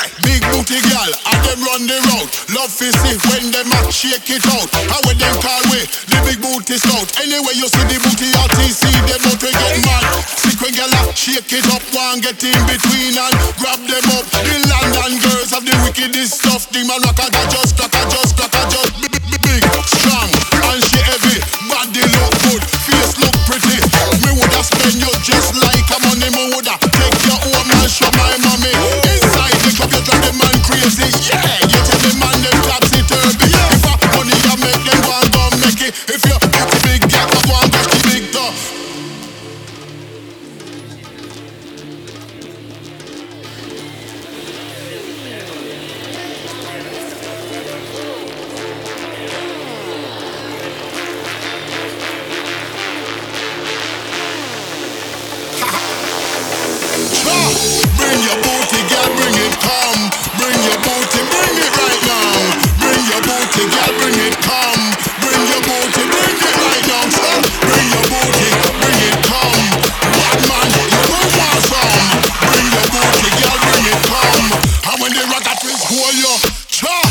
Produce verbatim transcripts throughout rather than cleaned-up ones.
Big booty girl, and them run the road. Love fi see when them a shake it out. How when them call we the big booty scout. Anyway you see the booty R T C, them out we get mad. Sick when girl a shake it up, one get in between and grab them up. The London girls have the wickedest stuff. The man rock a just crack a just crack a just big, big, big, strong and she heavy. Body look good, face look pretty. Me woulda spend you just like a money. Me woulda take your home and show my mommy. Inside the club you drive the man crazy. Yeah, you tell the man them topsy turvy. If a money you make them go and go make it. If you pretty big girl, go and touch the big door. Bring your booty, girl, bring it, come. Bring your booty, bring it right now. Bring your booty, girl, bring it, come. Bring your booty, bring it right now. So, bring your booty, bring it, come. Bad man, you don't want some. Bring your booty, girl, bring it, come. And when the rocket twins hold you, chop.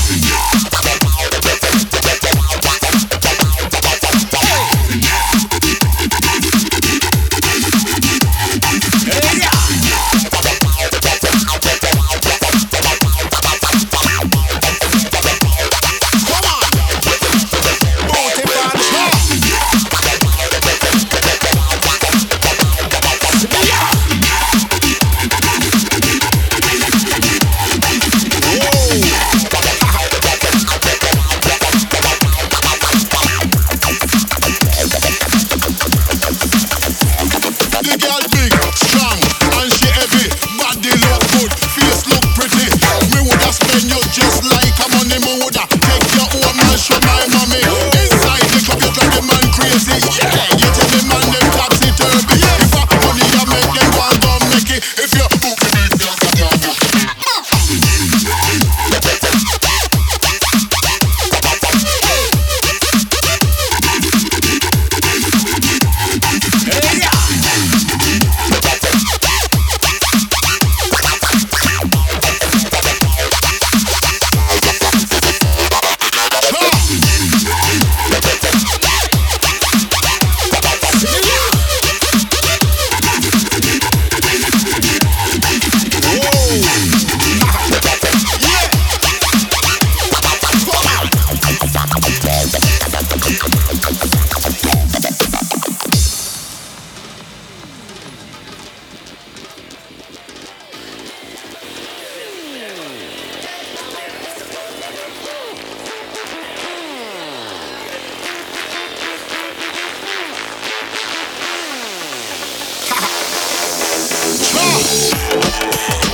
The girl big, strong, and she heavy. Body look good, face look pretty. Me woulda spend you just like a money. Me woulda take your home and show my mommy. Inside the club you drive the man crazy. Yeah, you tell the man them topsy turvy. If a money you make them go and go make it. If you book me, you can go book me. Stop!